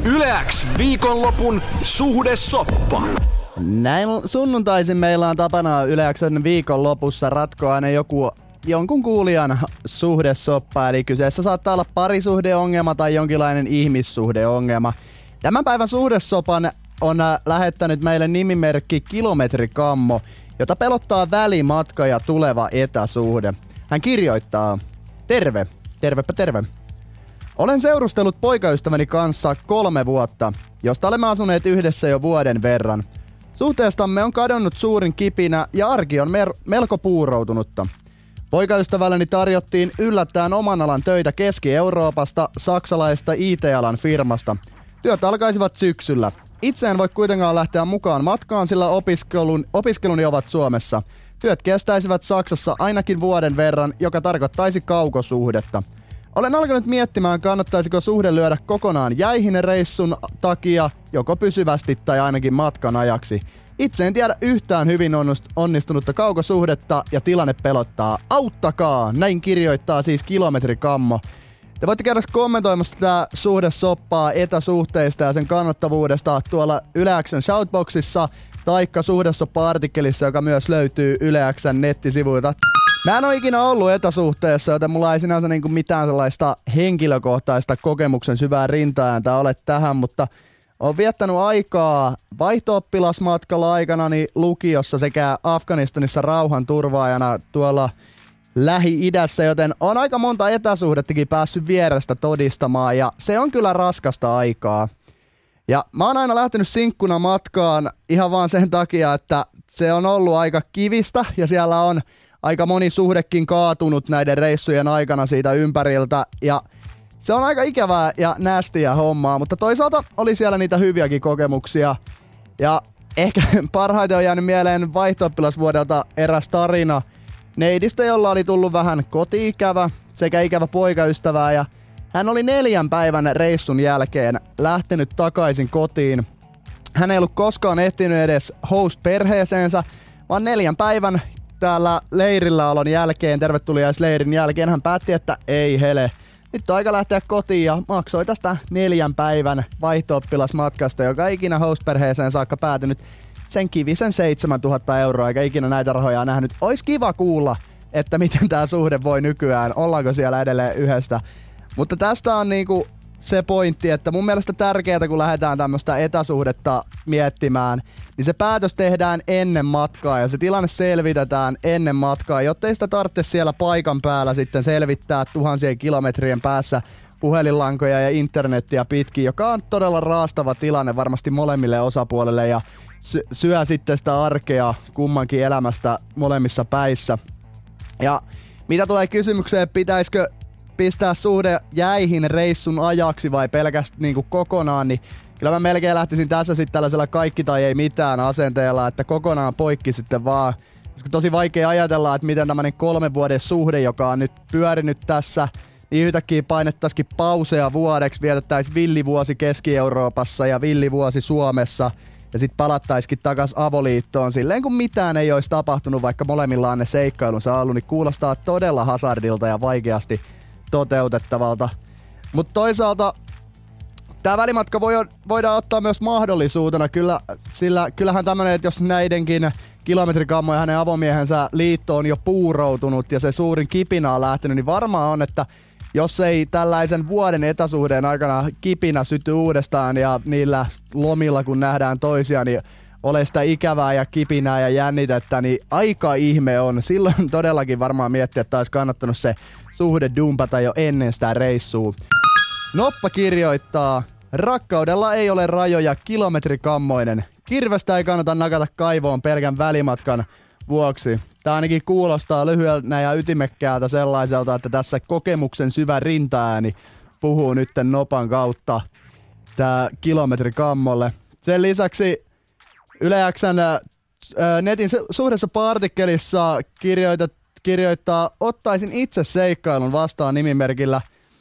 Yle X viikonlopun suhdesoppa. Näin sunnuntaisin meillä on tapana Yle X:n viikonlopussa ratkoa aina jonkun kuulijan suhdesoppa. Eli kyseessä saattaa olla parisuhdeongelma tai jonkinlainen ihmissuhdeongelma. Tämän päivän suhdesopan on lähettänyt meille nimimerkki Kilometrikammo, jota pelottaa välimatka ja tuleva etäsuhde. Hän kirjoittaa: tervepä terve. Olen seurustellut poikaystäväni kanssa 3 vuotta, josta olemme asuneet yhdessä jo vuoden verran. Suhteestamme on kadonnut suurin kipinä ja arki on melko puuroutunutta. Poikaystävälleni tarjottiin yllättäen oman alan töitä Keski-Euroopasta saksalaista IT-alan firmasta. Työt alkaisivat syksyllä. Itse en voi kuitenkaan lähteä mukaan matkaan, sillä opiskeluni ovat Suomessa. Työt kestäisivät Saksassa ainakin vuoden verran, joka tarkoittaisi kaukosuhdetta. Olen alkanut miettimään, kannattaisiko suhde lyödä kokonaan jäihin reissun takia, joko pysyvästi tai ainakin matkan ajaksi. Itse en tiedä yhtään hyvin onnistunutta kaukosuhdetta ja tilanne pelottaa. Auttakaa! Näin kirjoittaa siis Kilometrikammo. Te voitte käydä kommentoimassa tätä suhdesoppaa etäsuhteista ja sen kannattavuudesta tuolla Yle X:n shoutboxissa taikka suhdesoppa-artikkelissa, joka myös löytyy Yle X:n nettisivuilta. Mä en ole ikinä ollut etäsuhteessa, joten mulla ei sinänsä mitään sellaista henkilökohtaista kokemuksen syvää rintaääntä ole tähän, mutta olen viettänyt aikaa vaihto-oppilasmatkalla aikanani lukiossa sekä Afganistanissa rauhanturvaajana tuolla Lähi-idässä, joten on aika monta etäsuhdettakin päässyt vierestä todistamaan ja se on kyllä raskasta aikaa. Ja mä oon aina lähtenyt sinkkuna matkaan ihan vaan sen takia, että se on ollut aika kivistä ja siellä on aika moni suhdekin kaatunut näiden reissujen aikana siitä ympäriltä ja se on aika ikävää ja näästiä hommaa, mutta toisaalta oli siellä niitä hyviäkin kokemuksia ja ehkä parhaiten on jäänyt mieleen vaihto-oppilasvuodelta eräs tarina neidistä, jolla oli tullut vähän koti-ikävä sekä ikävä poikaystävää ja hän oli 4 päivän reissun jälkeen lähtenyt takaisin kotiin. Hän ei ollut koskaan ehtinyt edes host-perheeseensä, vaan 4 päivän täällä leirilläolon jälkeen, tervetuliaisleirin jälkeen, hän päätti, että ei hele, nyt on aika lähteä kotiin ja maksoi tästä 4 päivän vaihto-oppilasmatkasta, joka ei ikinä host-perheeseen saakka päätynyt sen kivisen 7 000 euroa, eikä ikinä näitä rahoja nähnyt. Ois kiva kuulla, että miten tää suhde voi nykyään, ollaanko siellä edelleen yhdessä. Mutta tästä on se pointti, että mun mielestä tärkeää, kun lähdetään tämmöistä etäsuhdetta miettimään, niin se päätös tehdään ennen matkaa ja se tilanne selvitetään ennen matkaa, jottei sitä tarvitse siellä paikan päällä sitten selvittää tuhansien kilometrien päässä puhelinlankoja ja internettiä pitkin, joka on todella raastava tilanne varmasti molemmille osapuolille ja syö sitten sitä arkea kummankin elämästä molemmissa päissä. Ja mitä tulee kysymykseen, pitäisikö pistää suhde jäihin reissun ajaksi vai pelkästään kokonaan, niin kyllä mä melkein lähtisin tässä sitten tällaisella kaikki tai ei mitään asenteella, että kokonaan poikki sitten vaan. Koska tosi vaikea ajatella, että miten tämmönen 3 vuoden suhde, joka on nyt pyörinyt tässä, niin yhtäkkiä painettaisikin pauseja vuodeksi, vietettäisiin villivuosi Keski-Euroopassa ja villivuosi Suomessa ja sitten palattaisikin takas avoliittoon silleen, kun mitään ei olisi tapahtunut, vaikka molemmilla on ne seikkailunsa ollut, niin kuulostaa todella hazardilta ja vaikeasti toteutettavalta. Mutta toisaalta tämä välimatka voidaan ottaa myös mahdollisuutena, sillä kyllähän tämmönen, että jos näidenkin Kilometrikammo ja hänen avomiehensä liitto on jo puuroutunut ja se suurin kipinä on lähtenyt, niin varmaan on, että jos ei tällaisen vuoden etäsuhteen aikana kipinä syty uudestaan ja niillä lomilla kun nähdään toisia, niin ole sitä ikävää ja kipinää ja jännitettä, niin aika ihme on. Silloin todellakin varmaan miettiä, että olisi kannattanut se suhde dumpata jo ennen sitä reissua. Noppa kirjoittaa: rakkaudella ei ole rajoja, Kilometrikammoinen. Kirvestä ei kannata nakata kaivoon pelkän välimatkan vuoksi. Tää ainakin kuulostaa lyhyeltä ja ytimekkäältä sellaiselta, että tässä kokemuksen syvä rintaääni puhuu nytten Nopan kautta tää Kilometrikammolle. Sen lisäksi Yle X:n netin suhdesoppa-artikkelissa kirjoittaa: ottaisin itse seikkailun vastaan nimimerkillä.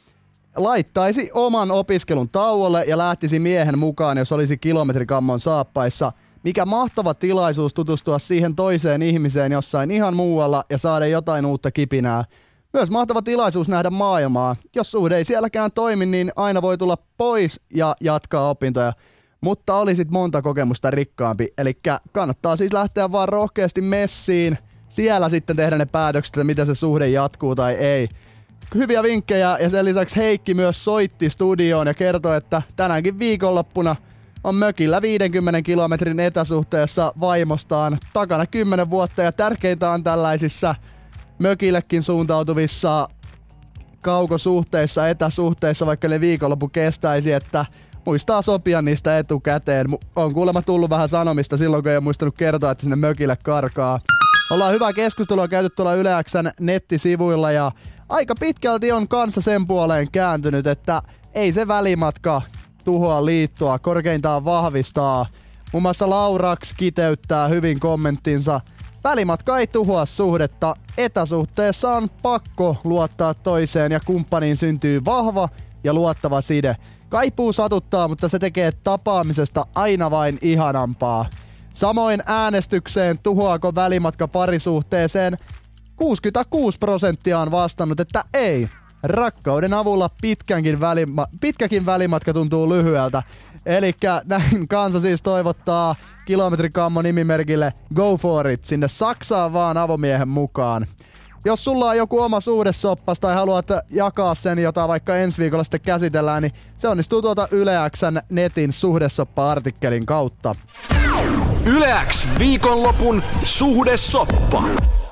Laittaisi oman opiskelun tauolle ja lähtisi miehen mukaan, jos olisi Kilometrikammon saappaissa. Mikä mahtava tilaisuus tutustua siihen toiseen ihmiseen jossain ihan muualla ja saada jotain uutta kipinää. Myös mahtava tilaisuus nähdä maailmaa. Jos suhde ei sielläkään toimi, niin aina voi tulla pois ja jatkaa opintoja. Mutta olisit monta kokemusta rikkaampi. Eli kannattaa siis lähteä vaan rohkeasti messiin. Siellä sitten tehdä ne päätökset, että miten se suhde jatkuu tai ei. Hyviä vinkkejä ja sen lisäksi Heikki myös soitti studioon ja kertoi, että tänäänkin viikonloppuna on mökillä 50 kilometrin etäsuhteessa vaimostaan takana 10 vuotta ja tärkeintä on tällaisissa mökillekin suuntautuvissa kaukosuhteissa, etäsuhteissa, vaikka ne viikonloppu kestäisi, että muistaa sopia niistä etukäteen. On kuulemma tullut vähän sanomista silloin, kun ei ole muistanut kertoa, että sinne mökille karkaa. Ollaan hyvää keskustelua käyty tuolla Yle X:n nettisivuilla ja aika pitkälti on kanssa sen puoleen kääntynyt, että ei se välimatka tuhoa liittoa, korkeintaan vahvistaa. Muun muassa Lauraks kiteyttää hyvin kommenttinsa. Välimatka ei tuhoa suhdetta. Etäsuhteessa on pakko luottaa toiseen ja kumppaniin syntyy vahva ja luottava side. Kaipuu satuttaa, mutta se tekee tapaamisesta aina vain ihanampaa. Samoin äänestykseen tuhoako välimatka parisuhteeseen 66% on vastannut, että ei. Rakkauden avulla pitkäkin välimatka tuntuu lyhyeltä. Elikkä näin kansa siis toivottaa Kilometrikammo nimimerkille Go for it sinne Saksaan vaan avomiehen mukaan. Jos sulla on joku oma suhdesoppas tai haluat jakaa sen, jota vaikka ensi viikolla sitten käsitellään, niin se onnistuu tuolta Yle X:n netin suhdesoppa-artikkelin kautta. Yle X viikonlopun suhdesoppa.